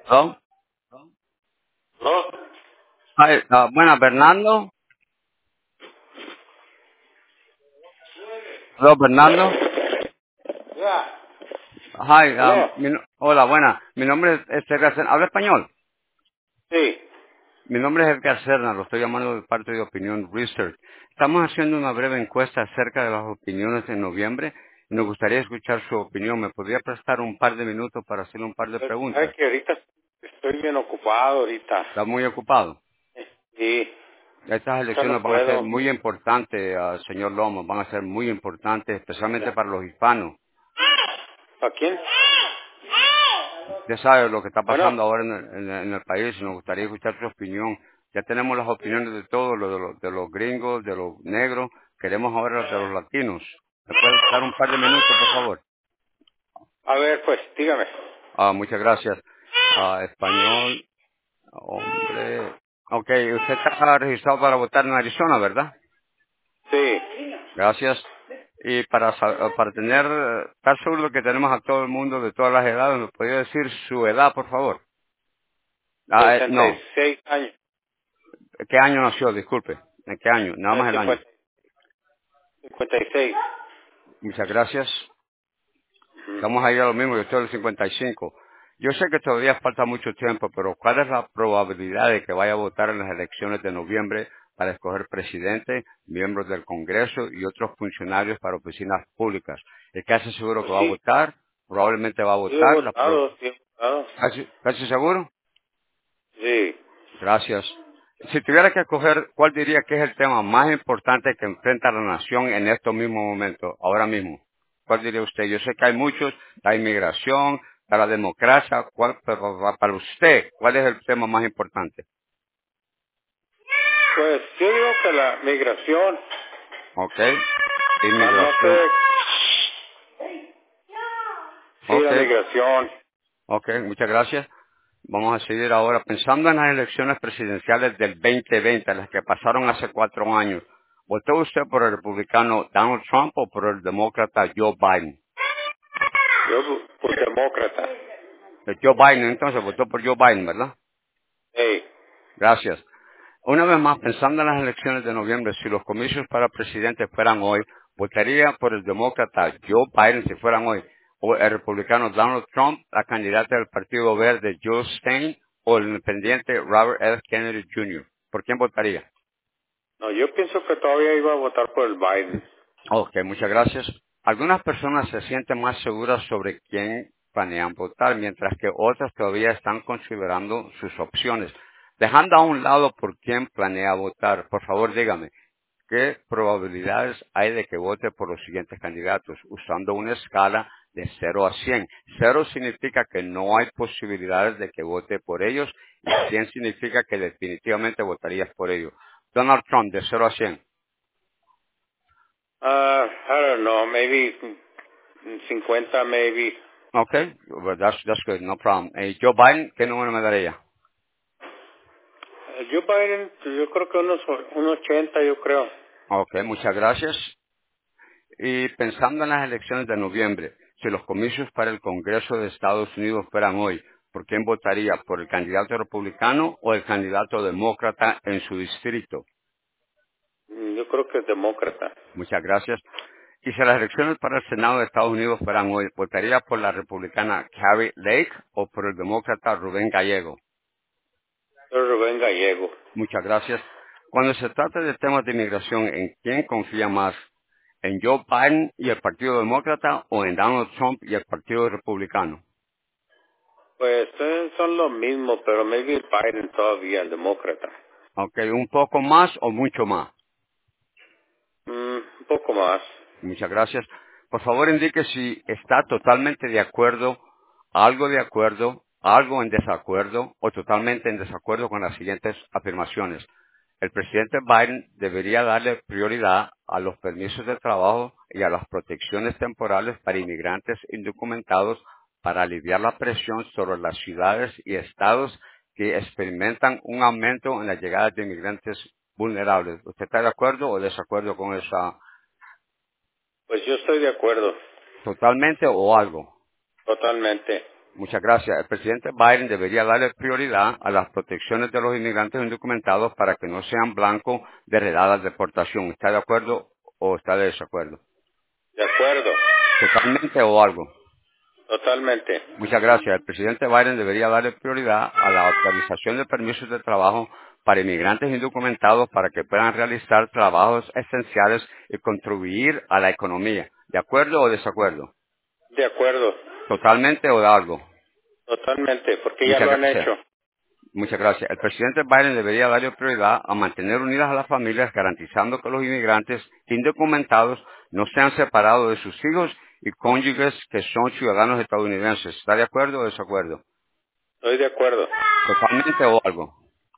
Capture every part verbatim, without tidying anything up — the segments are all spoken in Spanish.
Hello. ¿No? Hi, uh, buenas, Bernardo. Hello, Bernardo. Ya. Hi, um, ¿Aló? mi no- hola, buena. Mi nombre es, es Edgar Serna. ¿Habla español? Sí. Mi nombre es Edgar Serna, lo estoy llamando de parte de Opinión Research. Estamos haciendo una breve encuesta acerca de las opiniones en noviembre y nos gustaría escuchar su opinión. ¿Me podría prestar un par de minutos para hacerle un par de Pues, ¿sabes preguntas? que ahorita estoy bien ocupado ahorita? Está muy ocupado. Sí. Estas Ahorita elecciones no van a ser puedo. muy importantes, ah, señor Lomo, van a ser muy importantes, especialmente Ya. para los hispanos. ¿Para quién? Usted sabe lo que está Bueno, pasando ahora en el, en el- en el país y nos gustaría escuchar su opinión. Ya tenemos las opiniones de todos, lo de, los, de los gringos, de los negros, queremos ahora las de los latinos. ¿Me puede dar un par de minutos, por favor? a ver, pues, dígame. Ah, muchas gracias. Ah, español, hombre. Ok, usted está registrado para votar en Arizona, ¿verdad? Sí. Gracias. Y para, sa- para tener, eh, estar seguro que tenemos a todo el mundo de todas las edades, ¿me podría decir su edad, por favor? Ah, eh, sesenta y no. seis años. ¿Qué año nació? Disculpe. ¿En qué año? Nada Eh, más el año. cincuenta, cincuenta y seis. Muchas gracias. Ujú. Vamos a ir a lo mismo. Yo estoy en el cincuenta y cinco. Yo sé que todavía falta mucho tiempo, pero ¿cuál es la probabilidad de que vaya a votar en las elecciones de noviembre para escoger presidente, miembros del Congreso y otros funcionarios para oficinas públicas? ¿Es casi seguro que Pues va a sí. votar? Probablemente va a Sí he votar. La pro- votado, sí he votado. ¿Casi, casi seguro? Sí. Gracias. Si tuviera que escoger, ¿cuál diría que es el tema más importante que enfrenta la nación en estos mismos momentos, ahora mismo? ¿Cuál diría usted? Yo sé que hay muchos, la inmigración, la democracia, ¿cuál, pero para usted, ¿cuál es el tema más importante? Pues yo digo que la migración, ¿Ok? no, no Inmigración. sé. Sí, ¿Ok? la migración. Ok, muchas gracias. Vamos a seguir ahora pensando en las elecciones presidenciales del veinte veinte, las que pasaron hace cuatro años. ¿Votó usted por el republicano Donald Trump o por el demócrata Joe Biden? Yo, pues, demócrata. De Joe Biden, entonces votó por Joe Biden, ¿verdad? Sí. Gracias. Una vez más, pensando en las elecciones de noviembre, si los comicios para presidente fueran hoy, votaría por el demócrata Joe Biden si fueran hoy, o el republicano Donald Trump, la candidata del Partido Verde Joe Stein, o el independiente Robert F. Kennedy junior ¿Por quién votaría? No, yo pienso que todavía iba a votar por el Biden. Ok, muchas gracias. Algunas personas se sienten más seguras sobre quién planean votar, mientras que otras todavía están considerando sus opciones. Dejando a un lado por quién planea votar, por favor dígame, ¿qué probabilidades hay de que vote por los siguientes candidatos? Usando una escala de cero a cien. Cero significa que no hay posibilidades de que vote por ellos y cien significa que definitivamente votarías por ellos. Donald Trump, de cero a cien. Uh, I don't know, maybe cincuenta, maybe. Okay, well, that's that's good, no problem. Eh, Joe Biden, ¿qué número me daría? Eh, Joe Biden, pues, yo creo que unos, unos ochenta, yo creo. Okay, muchas gracias. Y pensando en las elecciones de noviembre, si los comicios para el Congreso de Estados Unidos fueran hoy, ¿por quién votaría? ¿Por el candidato republicano o el candidato demócrata en su distrito? Mm, Yo creo que es demócrata. Muchas gracias. Y si las elecciones para el Senado de Estados Unidos fueran hoy, ¿votaría por la republicana Carrie Lake o por el demócrata Rubén Gallego? Yo Rubén Gallego. Muchas gracias. Cuando se trata de temas de inmigración, ¿en quién confía más? ¿En Joe Biden y el Partido Demócrata o en Donald Trump y el Partido Republicano? Pues eh, son lo mismo, pero maybe el Biden todavía, el demócrata. Ok, un poco más o mucho más. Mm, un poco más. Muchas gracias. Por favor, indique si está totalmente de acuerdo, algo de acuerdo, algo en desacuerdo o totalmente en desacuerdo con las siguientes afirmaciones. El presidente Biden debería darle prioridad a los permisos de trabajo y a las protecciones temporales para inmigrantes indocumentados para aliviar la presión sobre las ciudades y estados que experimentan un aumento en la llegada de inmigrantes vulnerables. ¿Usted está de acuerdo o desacuerdo con esa Pues yo estoy de acuerdo, totalmente o algo? totalmente. Muchas gracias. El presidente Biden debería darle prioridad a las protecciones de los inmigrantes indocumentados para que no sean blancos de redadas de deportación. ¿Está de acuerdo o está de desacuerdo? De acuerdo. ¿Totalmente o algo? Totalmente. Muchas gracias. El presidente Biden debería darle prioridad a la autorización de permisos de trabajo para inmigrantes indocumentados para que puedan realizar trabajos esenciales y contribuir a la economía. ¿De acuerdo o desacuerdo? De acuerdo. ¿Totalmente o de algo? Totalmente, porque ya Muchas lo han gracias. hecho. Muchas gracias. El presidente Biden debería darle prioridad a mantener unidas a las familias, garantizando que los inmigrantes indocumentados no sean separados de sus hijos y cónyuges que son ciudadanos estadounidenses. ¿Está de acuerdo o desacuerdo? Estoy de acuerdo. ¿Totalmente o algo?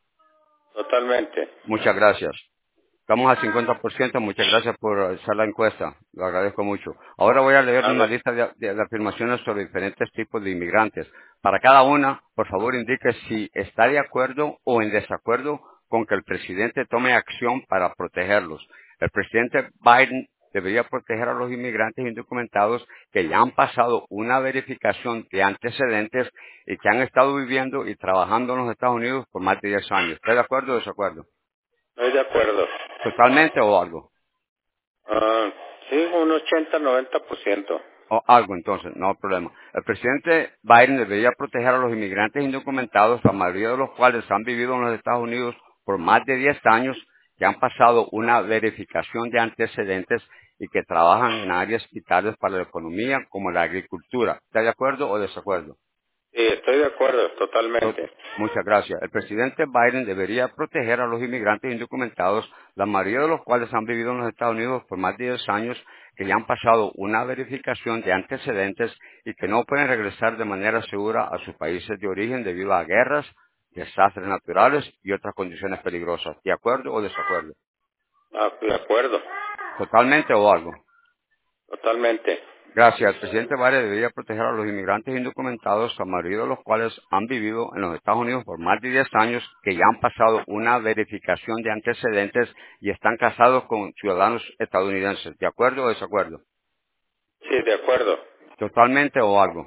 Totalmente. Muchas gracias. Estamos al cincuenta por ciento. Muchas gracias por hacer la encuesta. Lo agradezco mucho. Ahora voy a leer una Nada. lista de, de- de afirmaciones sobre diferentes tipos de inmigrantes. Para cada una, por favor, indique si está de acuerdo o en desacuerdo con que el presidente tome acción para protegerlos. El presidente Biden debería proteger a los inmigrantes indocumentados que ya han pasado una verificación de antecedentes y que han estado viviendo y trabajando en los Estados Unidos por más de diez años. ¿Está de acuerdo o desacuerdo? Estoy de acuerdo. ¿Totalmente o algo? Ah, sí, un ochenta noventa por ciento. O algo, entonces, no hay problema. El presidente Biden debería proteger a los inmigrantes indocumentados, la mayoría de los cuales han vivido en los Estados Unidos por más de diez años, que han pasado una verificación de antecedentes y que trabajan en áreas vitales para la economía, como la agricultura. ¿Está de acuerdo o desacuerdo? Sí, estoy de acuerdo, To- totalmente. Muchas gracias. El presidente Biden debería proteger a los inmigrantes indocumentados, la mayoría de los cuales han vivido en los Estados Unidos por más de diez años, que ya han pasado una verificación de antecedentes y que no pueden regresar de manera segura a sus países de origen debido a guerras, desastres naturales y otras condiciones peligrosas. ¿De acuerdo o desacuerdo? Ah, de acuerdo, ¿Totalmente o algo? totalmente. Gracias. El presidente Biden debería proteger a los inmigrantes indocumentados, la mayoría de los cuales han vivido en los Estados Unidos por más de diez años, que ya han pasado una verificación de antecedentes y están casados con ciudadanos estadounidenses. ¿De acuerdo o desacuerdo? Sí, de acuerdo, ¿Totalmente o algo?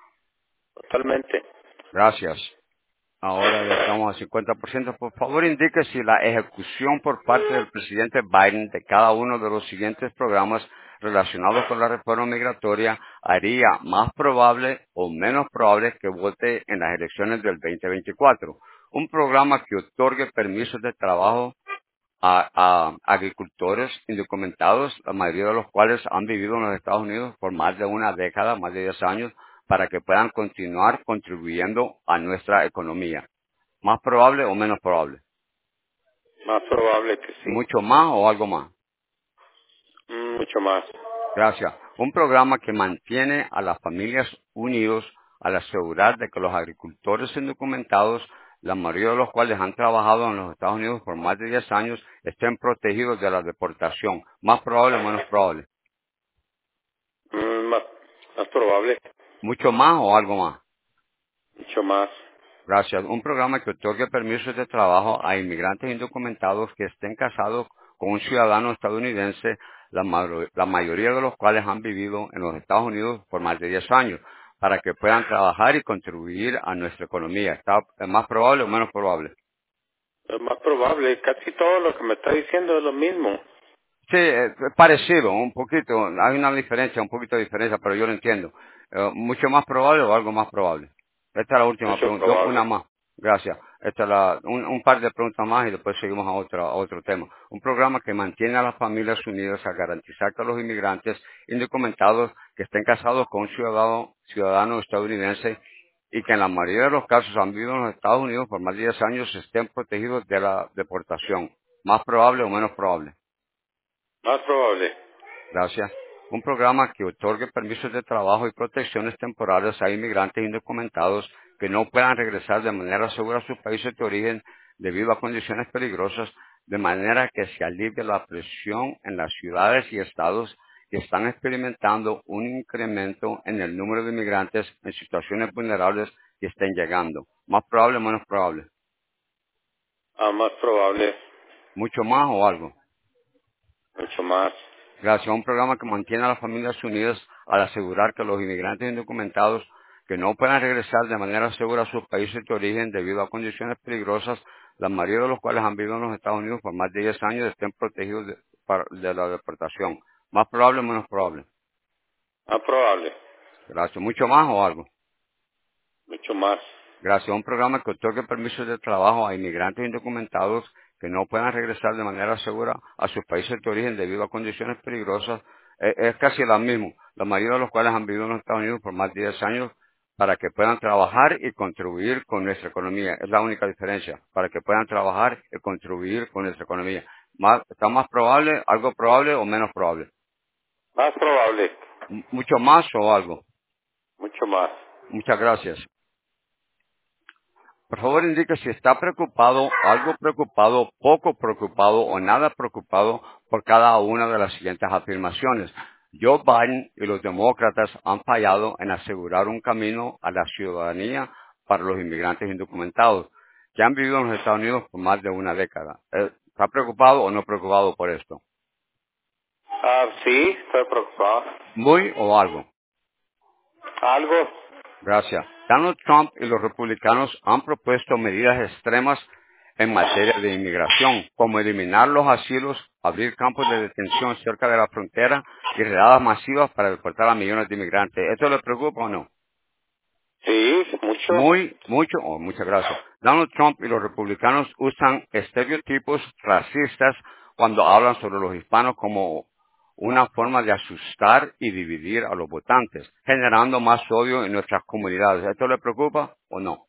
totalmente. Gracias. Ahora ya estamos al cincuenta por ciento. Por favor, indique si la ejecución por parte del presidente Biden de cada uno de los siguientes programas relacionados con la reforma migratoria haría más probable o menos probable que vote en las elecciones del veinte veinticuatro. Un programa que otorgue permisos de trabajo a, a agricultores indocumentados, la mayoría de los cuales han vivido en los Estados Unidos por más de una década, más de diez años, para que puedan continuar contribuyendo a nuestra economía. ¿Más probable o menos probable? Más probable que sí. ¿Mucho más o algo más? Mm, mucho más. Gracias. Un programa que mantiene a las familias unidos al asegurar de que los agricultores indocumentados, la mayoría de los cuales han trabajado en los Estados Unidos por más de diez años, estén protegidos de la deportación. ¿Más probable o menos probable? Mm, más, más probable. ¿Mucho más o algo más? Mucho más. Gracias. Un programa que otorgue permisos de trabajo a inmigrantes indocumentados que estén casados con un ciudadano estadounidense, la, ma- la mayoría de los cuales han vivido en los Estados Unidos por más de diez años, para que puedan trabajar y contribuir a nuestra economía. ¿Está es más probable o menos probable? Es más probable. Casi todo lo que me está diciendo es lo mismo. Sí, es es parecido, un poquito. Hay una diferencia, un poquito de diferencia, pero yo lo entiendo. Eh, ¿Mucho más probable o algo más probable? Esta es la última Mucho pregunta. Yo- Una probable. más. Gracias. Esta es la, un, un par de preguntas más y después seguimos a otro, a otro tema. Un programa que mantiene a las familias unidas a garantizar que los inmigrantes indocumentados que estén casados con un ciudadano, ciudadano estadounidense y que en la mayoría de los casos han vivido en los Estados Unidos por más de diez años estén protegidos de la deportación. ¿Más probable o menos probable? Más probable. Gracias. Un programa que otorgue permisos de trabajo y protecciones temporales a inmigrantes indocumentados que no puedan regresar de manera segura a sus países de origen debido a condiciones peligrosas, de manera que se alivie la presión en las ciudades y estados que están experimentando un incremento en el número de inmigrantes en situaciones vulnerables que estén llegando. ¿Más probable o menos probable? Ah, más probable. ¿Mucho más o algo? Mucho más. Gracias a un programa que mantiene a las familias unidas al asegurar que los inmigrantes indocumentados que no puedan regresar de manera segura a sus países de origen debido a condiciones peligrosas, la mayoría de los cuales han vivido en los Estados Unidos por más de diez años, estén protegidos de, para- de la deportación. ¿Más probable o menos probable? Más probable. Gracias. ¿Mucho más o algo? Mucho más. Gracias a un programa que otorgue permisos de trabajo a inmigrantes indocumentados que no puedan regresar de manera segura a sus países de origen debido a condiciones peligrosas, eh, es casi lo mismo, la mayoría de los cuales han vivido en los Estados Unidos por más de diez años para que puedan trabajar y contribuir con nuestra economía. Es la única diferencia, para que puedan trabajar y contribuir con nuestra economía. Más- ¿Está más probable, algo probable o menos probable? Más probable. M- ¿Mucho más o algo? Mucho más. Muchas gracias. Por favor, indique si está preocupado, algo preocupado, poco preocupado o nada preocupado por cada una de las siguientes afirmaciones. Joe Biden y los demócratas han fallado en asegurar un camino a la ciudadanía para los inmigrantes indocumentados que han vivido en los Estados Unidos por más de una década. Eh, ¿Está preocupado o no preocupado por esto? Ah, sí, estoy preocupado. ¿Muy o algo? Algo. Gracias. Donald Trump y los republicanos han propuesto medidas extremas en materia de inmigración, como eliminar los asilos, abrir campos de detención cerca de la frontera y redadas masivas para deportar a millones de inmigrantes. ¿Esto le preocupa o no? Sí, mucho. Muy, mucho, oh, muchas gracias. Donald Trump y los republicanos usan estereotipos racistas cuando hablan sobre los hispanos como una forma de asustar y dividir a los votantes, generando más odio en nuestras comunidades. ¿Esto le preocupa o no?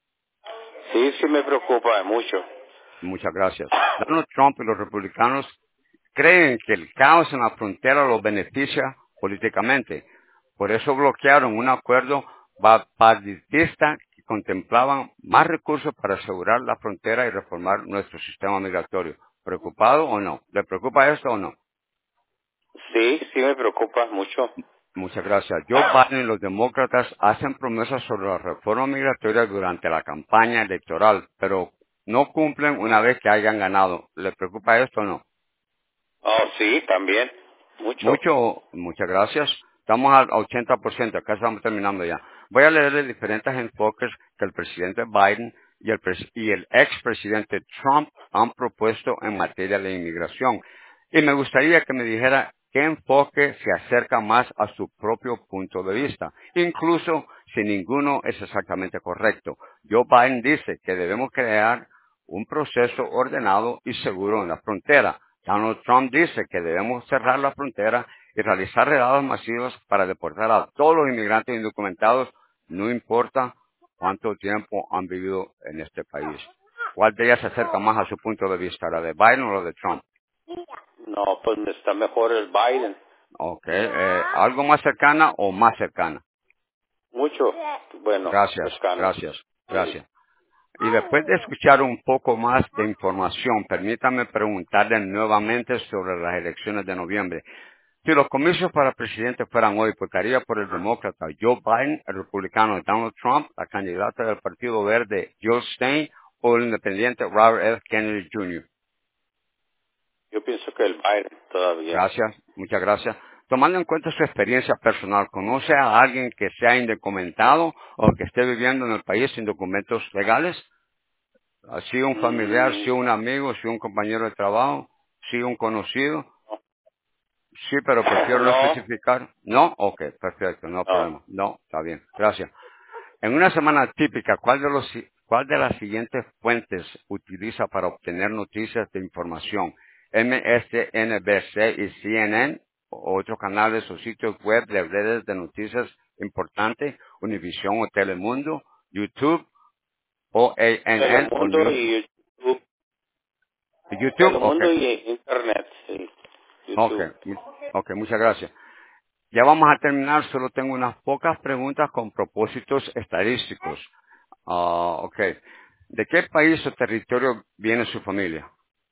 Sí, sí me preocupa mucho. Muchas gracias. Donald Trump y los republicanos creen que el caos en la frontera los beneficia políticamente. Por eso bloquearon un acuerdo bipartidista que contemplaban más recursos para asegurar la frontera y reformar nuestro sistema migratorio. ¿Preocupado o no? ¿Le preocupa esto o no? Sí, sí me preocupa mucho. Muchas gracias. Joe Biden y los demócratas hacen promesas sobre la reforma migratoria durante la campaña electoral, pero no cumplen una vez que hayan ganado. ¿Le preocupa esto o no? Oh, sí, también. Mucho. Mucho, muchas gracias. Estamos al ochenta por ciento, acá estamos terminando ya. Voy a leerle diferentes enfoques que el presidente Biden y el, pres- y el expresidente Trump han propuesto en materia de inmigración. Y me gustaría que me dijera qué enfoque se acerca más a su propio punto de vista, incluso si ninguno es exactamente correcto. Joe Biden dice que debemos crear un proceso ordenado y seguro en la frontera. Donald Trump dice que debemos cerrar la frontera y realizar redadas masivas para deportar a todos los inmigrantes indocumentados, no importa cuánto tiempo han vivido en este país. ¿Cuál de ellas se acerca más a su punto de vista, la de Biden o la de Trump? No, pues está mejor el Biden. Ok, eh, ¿algo más cercana o más cercana? Mucho. Bueno, Gracias, cercano. gracias, Sí. gracias. Y después de escuchar un poco más de información, permítame preguntarle nuevamente sobre las elecciones de noviembre. Si los comicios para presidente fueran hoy, ¿votaría por el demócrata Joe Biden, el republicano Donald Trump, la candidata del Partido Verde Jill Stein o el independiente Robert F. Kennedy junior? Yo pienso que el Biden todavía. Gracias, muchas gracias. Tomando en cuenta su experiencia personal, ¿conoce a alguien que sea indocumentado o que esté viviendo en el país sin documentos legales? ¿Sí un familiar, Mm, sí un amigo, sí un compañero de trabajo, sí un conocido? Sí, pero prefiero no no, especificar. ¿No? Ok, perfecto, no hay no. problema. No, está bien, gracias. En una semana típica, ¿cuál de, los, si- ¿cuál de las siguientes fuentes utiliza para obtener noticias de información? M S N B C y C N N, o otros canales o sitios web de redes de noticias importantes, Univision o Telemundo, YouTube, o A N N o Telemundo News. y YouTube. YouTube, ok, Telemundo y Internet, sí. ok, YouTube. mu- ok, muchas gracias. Ya vamos a terminar, solo tengo unas pocas preguntas con propósitos estadísticos. Ah, ok. ¿De qué país o territorio viene su familia?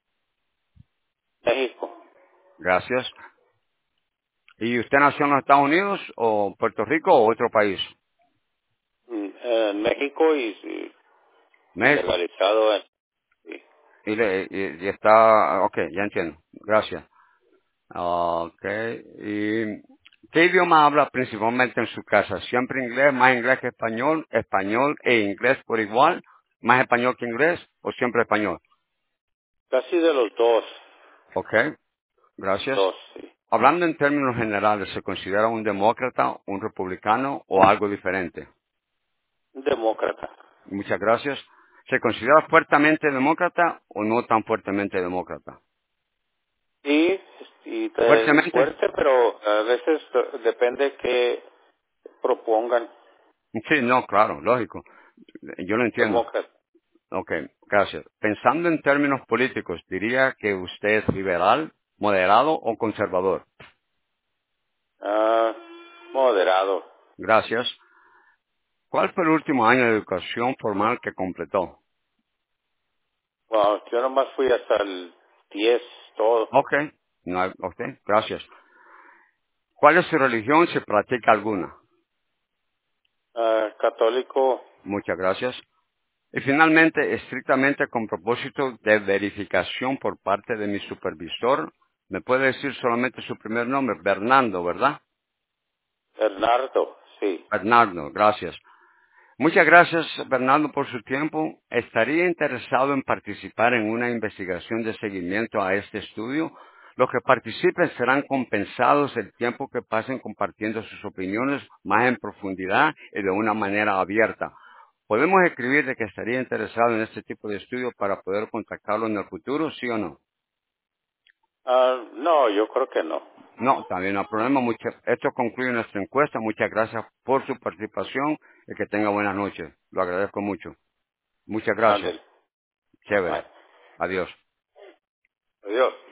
México. Gracias. ¿Y usted nació en los Estados Unidos o Puerto Rico o otro país? Mm, eh, México y, y, y México. legalizado en... Sí. Y, le- y- y está, ok, ya entiendo. Gracias. Ah, ok. ¿Y ¿Qué idioma habla principalmente en su casa? ¿Siempre inglés, más inglés que español, español e inglés por igual, más español que inglés o siempre español? Casi de los dos. Ok, gracias. Dos, sí. Hablando en términos generales, ¿se considera un demócrata, un republicano o algo diferente? Demócrata. Muchas gracias. ¿Se considera fuertemente demócrata o no tan fuertemente demócrata? Sí, y te- Fuertemente. fuerte, pero a veces eh, depende que propongan Sí, no, claro, lógico. Yo lo entiendo. demócrata. Ok, gracias. Pensando en términos políticos, diría que usted es liberal, moderado o conservador. Ah, moderado. Gracias. ¿Cuál fue el último año de educación formal que completó? Bueno, yo nomás fui hasta el diez todo. Ok, no hay- ok, gracias. ¿Cuál es su religión si practica alguna? Ah, católico, Muchas gracias. Y finalmente, estrictamente con propósito de verificación por parte de mi supervisor, me puede decir solamente su primer nombre, Bernardo, ¿verdad? Bernardo, sí. Bernardo, gracias. Muchas gracias, Bernardo, por su tiempo. ¿Estaría interesado en participar en una investigación de seguimiento a este estudio? Los que participen serán compensados el tiempo que pasen compartiendo sus opiniones más en profundidad y de una manera abierta. ¿Podemos escribir de que estaría interesado en este tipo de estudio para poder contactarlo en el futuro, sí o no? Ah, no, yo creo que no. No, también no hay problema. Mucha- esto concluye nuestra encuesta. Muchas gracias por su participación y que tenga buenas noches. Lo agradezco mucho. Muchas gracias. Ándale. Chévere. Bye. Adiós. Adiós.